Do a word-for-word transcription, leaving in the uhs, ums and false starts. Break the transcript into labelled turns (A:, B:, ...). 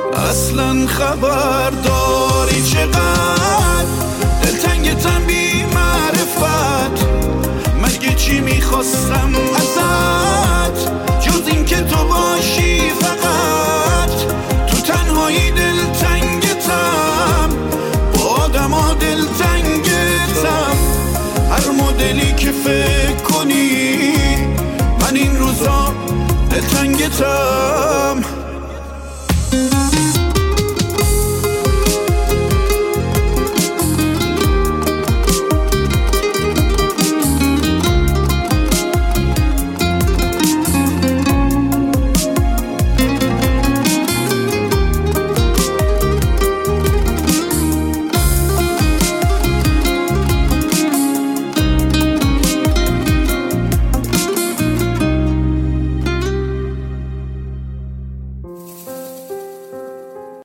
A: اصلا خبر داری چقدر دلتنگتم بی معرفت؟ مگه چی میخواستم ازت جز این که تو باشی فقط؟ تو تنهایی دلتنگتم، با آدم ها دلتنگتم. هر مدلی که فکر کنی من این روزا دلتنگتم.